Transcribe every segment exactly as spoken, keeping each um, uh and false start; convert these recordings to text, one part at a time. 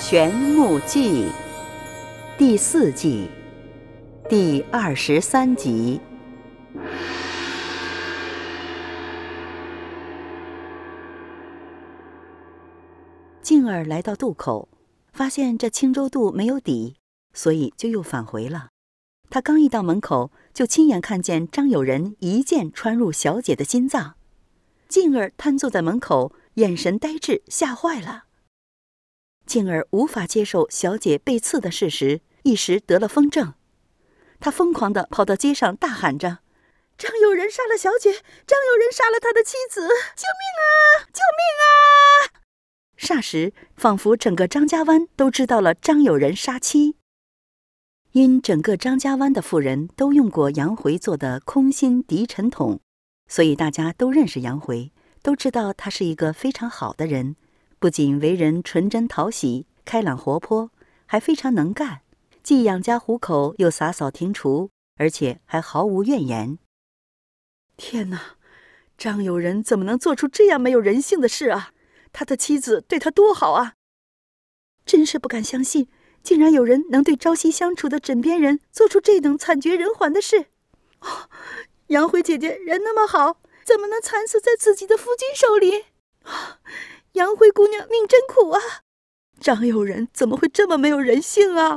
玄木记第四季第二十三集。静儿来到渡口，发现这青州渡没有底，所以就又返回了。他刚一到门口，就亲眼看见张友仁一剑穿入小姐的心脏。静儿瘫坐在门口，眼神呆滞，吓坏了。静儿无法接受小姐被刺的事实，一时得了疯症。她疯狂地跑到街上，大喊着：“张友仁杀了小姐！张友仁杀了他的妻子！救命啊！救命啊！”霎时，仿佛整个张家湾都知道了张友仁杀妻。因整个张家湾的妇人都用过杨回做的空心涤尘桶，所以大家都认识杨回，都知道他是一个非常好的人，不仅为人纯真讨喜、开朗活泼，还非常能干，既养家糊口，又洒扫庭除，而且还毫无怨言。天哪，张友仁怎么能做出这样没有人性的事啊？他的妻子对他多好啊！真是不敢相信，竟然有人能对朝夕相处的枕边人做出这等惨绝人寰的事。哦，杨辉姐姐人那么好，怎么能惨死在自己的夫君手里？啊，杨辉姑娘命真苦啊！张友仁怎么会这么没有人性啊？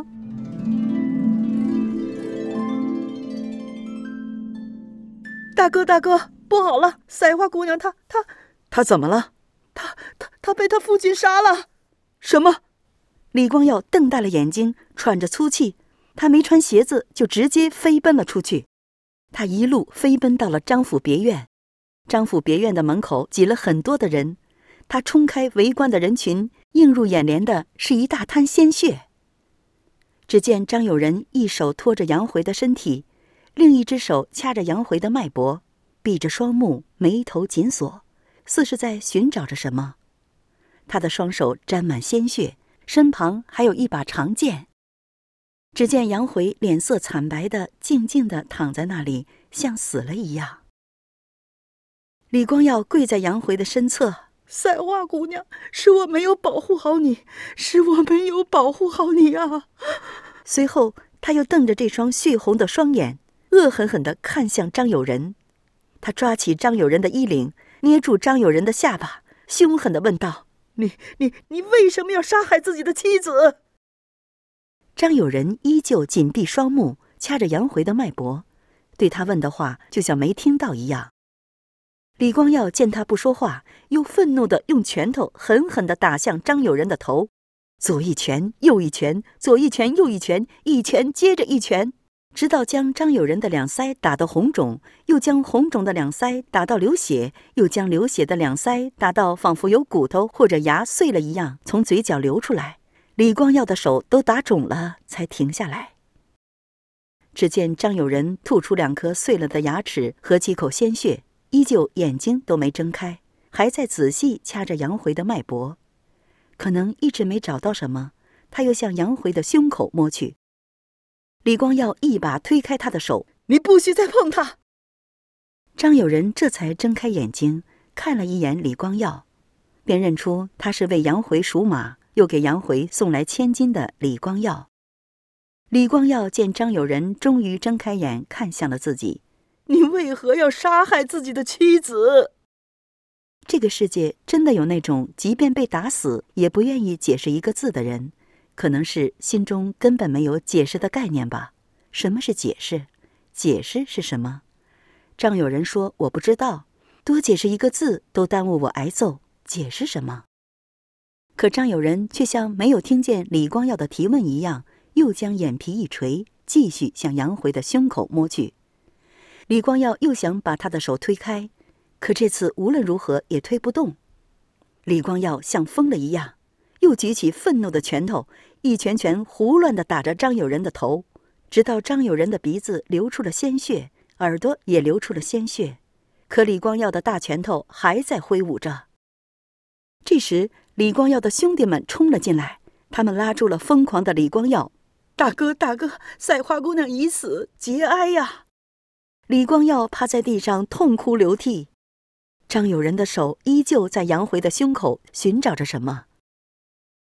大哥大哥，不好了，赛花姑娘她她她怎么了？她她她被她父亲杀了！什么？李光耀瞪大了眼睛，喘着粗气，他没穿鞋子就直接飞奔了出去。他一路飞奔到了张府别院，张府别院的门口挤了很多的人，他冲开围观的人群，映入眼帘的是一大滩鲜血。只见张友仁一手托着杨回的身体，另一只手掐着杨回的脉搏，闭着双目，眉头紧锁，似是在寻找着什么。他的双手沾满鲜血，身旁还有一把长剑。只见杨回脸色惨白的静静地躺在那里，像死了一样。李光耀跪在杨回的身侧：“赛花姑娘，是我没有保护好你，是我没有保护好你啊！”随后他又瞪着这双血红的双眼，恶狠狠地看向张友仁。他抓起张友仁的衣领，捏住张友仁的下巴，凶狠地问道：“你你你为什么要杀害自己的妻子？”张友仁依旧紧闭双目，掐着杨回的脉搏，对他问的话就像没听到一样。李光耀见他不说话，又愤怒地用拳头狠狠地打向张友仁的头，左一拳右一拳，左一拳右一拳，一拳接着一拳，直到将张友仁的两腮打到红肿，又将红肿的两腮打到流血，又将流血的两腮打到仿佛有骨头或者牙碎了一样从嘴角流出来。李光耀的手都打肿了，才停下来。只见张友仁吐出两颗碎了的牙齿和几口鲜血，依旧眼睛都没睁开，还在仔细掐着杨回的脉搏。可能一直没找到什么，他又向杨回的胸口摸去。李光耀一把推开他的手：“你不许再碰他！”张友仁这才睁开眼睛，看了一眼李光耀，便认出他是为杨回赎马，又给杨回送来千金的李光耀。李光耀见张友仁终于睁开眼看向了自己：“你为何要杀害自己的妻子？”这个世界真的有那种即便被打死也不愿意解释一个字的人，可能是心中根本没有解释的概念吧。什么是解释？解释是什么？张友仁说：“我不知道，多解释一个字都耽误我挨揍，解释什么？”可张友仁却像没有听见李光耀的提问一样，又将眼皮一垂，继续向杨回的胸口摸去。李光耀又想把他的手推开，可这次无论如何也推不动。李光耀像疯了一样，又举起愤怒的拳头，一拳拳胡乱地打着张友仁的头，直到张友仁的鼻子流出了鲜血，耳朵也流出了鲜血。可李光耀的大拳头还在挥舞着。这时李光耀的兄弟们冲了进来，他们拉住了疯狂的李光耀：“大哥大哥，赛花姑娘已死，节哀呀！”李光耀趴在地上痛哭流涕。张友仁的手依旧在杨回的胸口寻找着什么。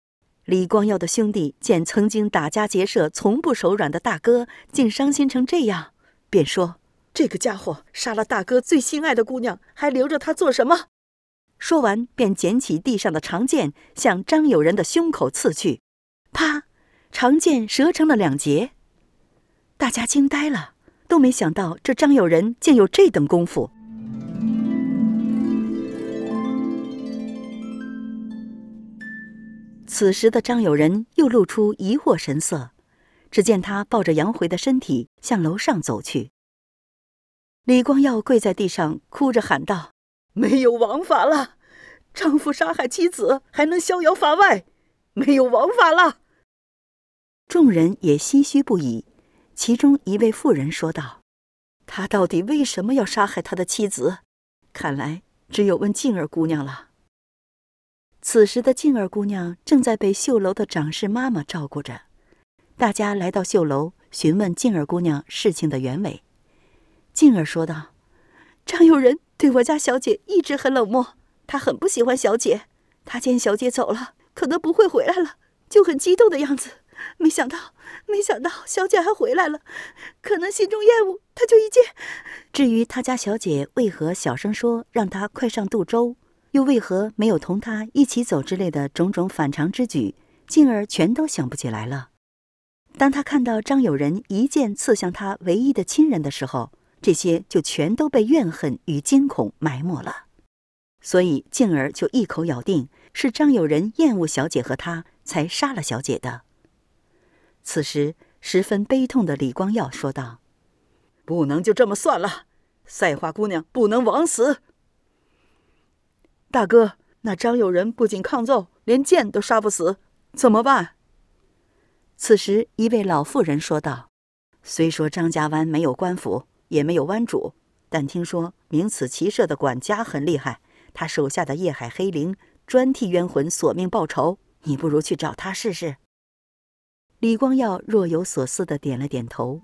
李光耀的兄弟见曾经打家劫舍、从不手软的大哥竟伤心成这样，便说：“这个家伙杀了大哥最心爱的姑娘，还留着他做什么？”说完，便捡起地上的长剑，向张友仁的胸口刺去。啪！长剑折成了两截。大家惊呆了，都没想到这张友仁竟有这等功夫。此时的张友仁又露出疑惑神色，只见他抱着杨回的身体向楼上走去。李光耀跪在地上，哭着喊道：“没有王法了！丈夫杀害妻子，还能逍遥法外？没有王法了！”众人也唏嘘不已，其中一位妇人说道：“他到底为什么要杀害他的妻子？看来只有问静儿姑娘了。”此时的静儿姑娘正在被绣楼的长氏妈妈照顾着。大家来到绣楼，询问静儿姑娘事情的原委。静儿说道：“张友仁对我家小姐一直很冷漠，他很不喜欢小姐。他见小姐走了，可能不会回来了，就很激动的样子。没想到，没想到小姐还回来了，可能心中厌恶，他就一见。至于他家小姐为何小声说让他快上渡舟，又为何没有同他一起走之类的种种反常之举，静儿全都想不起来了。当他看到张友仁一剑刺向他唯一的亲人的时候，这些就全都被怨恨与惊恐埋没了。所以静儿就一口咬定是张友仁厌恶小姐和他，才杀了小姐的。此时十分悲痛的李光耀说道：“不能就这么算了，赛花姑娘不能枉死。”大哥，那张友仁不仅抗奏，连剑都杀不死，怎么办？此时一位老妇人说道：“虽说张家湾没有官府，也没有湾主，但听说名此骑射的管家很厉害，他手下的夜海黑灵专替冤魂索命报仇，你不如去找他试试。”李光耀若有所思地点了点头。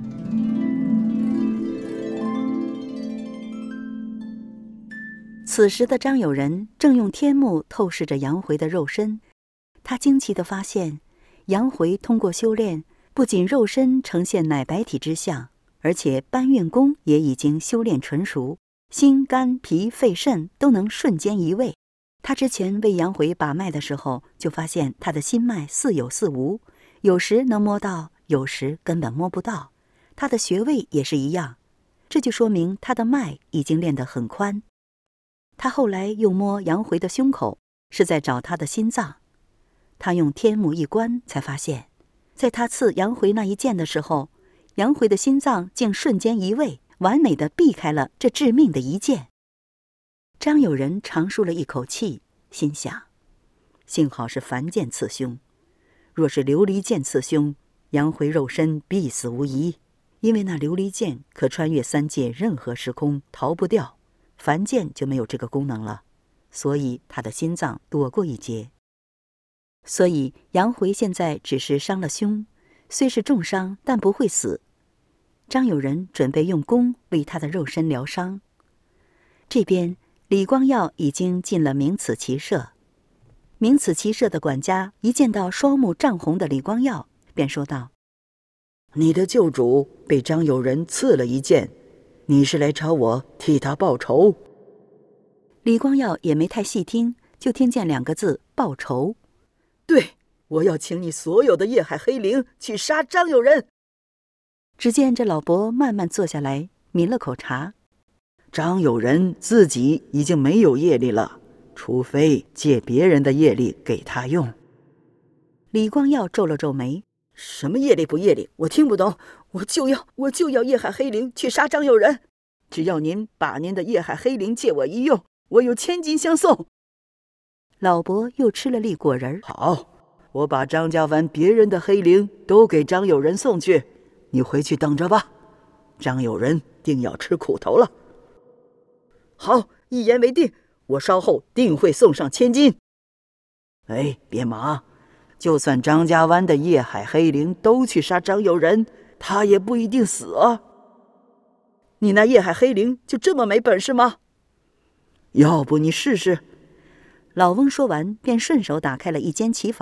此时的张友仁正用天目透视着杨回的肉身，他惊奇地发现，杨回通过修炼，不仅肉身呈现奶白体之相，而且搬运功也已经修炼纯熟，心肝脾肺肾都能瞬间移位。他之前为杨回把脉的时候，就发现他的心脉似有似无，有时能摸到，有时根本摸不到。他的穴位也是一样，这就说明他的脉已经练得很宽。他后来又摸杨回的胸口，是在找他的心脏。他用天目一观，才发现，在他刺杨回那一剑的时候，杨回的心脏竟瞬间移位，完美地避开了这致命的一剑。张友仁长舒了一口气，心想：幸好是凡剑刺胸，若是琉璃剑刺胸，杨回肉身必死无疑，因为那琉璃剑可穿越三界任何时空，逃不掉。凡剑就没有这个功能了，所以他的心脏躲过一劫。所以杨回现在只是伤了胸，虽是重伤，但不会死。张友仁准备用功为他的肉身疗伤。这边李光耀已经进了明此骑射，明此骑射的管家一见到双目涨红的李光耀，便说道：“你的救主被张友仁刺了一剑，你是来找我替他报仇？”李光耀也没太细听，就听见两个字：报仇。对，我要请你所有的夜海黑灵去杀张友仁。只见这老伯慢慢坐下来，抿了口茶。张友仁自己已经没有业力了，除非借别人的业力给他用。李光耀皱了皱眉：什么业力不业力，我听不懂。我就要我就要夜海黑灵去杀张友仁，只要您把您的夜海黑灵借我一用，我有千金相送。老伯又吃了粒果仁。好，我把张家湾别人的黑灵都给张友仁送去，你回去等着吧。张友仁定要吃苦头了。好，一言为定，我稍后定会送上千金。哎，别忙，就算张家湾的夜海黑灵都去杀张友仁，他也不一定死啊。你那夜海黑灵就这么没本事吗？要不你试试。老翁说完，便顺手打开了一间棋房，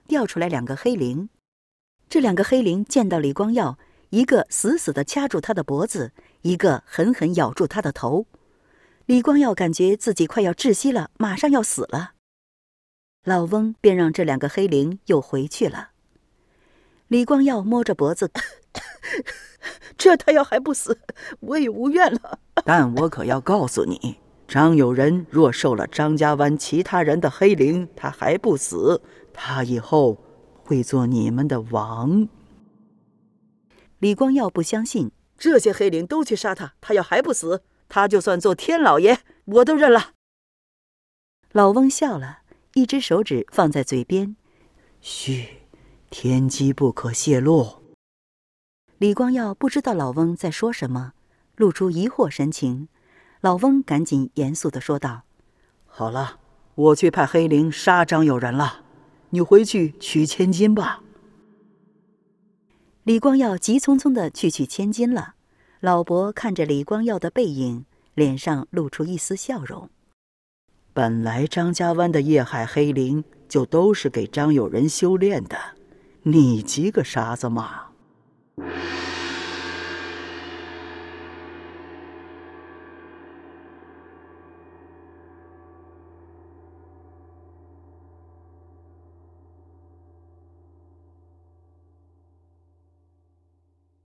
掉出来两个黑灵。这两个黑灵见到李光耀，一个死死地掐住他的脖子，一个狠狠咬住他的头。李光耀感觉自己快要窒息了，马上要死了。老翁便让这两个黑灵又回去了。李光耀摸着脖子，这他要还不死，我也无怨了。 但我可要告诉你，张友仁若受了张家湾其他人的黑灵，他还不死，他以后会做你们的王。 李光耀不相信， 这些黑灵都去杀他，他要还不死，他就算做天老爷，我都认了。 老翁笑了，一只手指放在嘴边， 嘘，天机不可泄露。 李光耀不知道老翁在说什么，露出疑惑神情。老翁赶紧严肃地说道： 好了，我去派黑灵杀张友仁了，你回去取千金吧。 李光耀急匆匆地去取千金了。老伯看着李光耀的背影，脸上露出一丝笑容。 本来张家湾的夜海黑灵就都是给张友仁修炼的，你急个啥子嘛？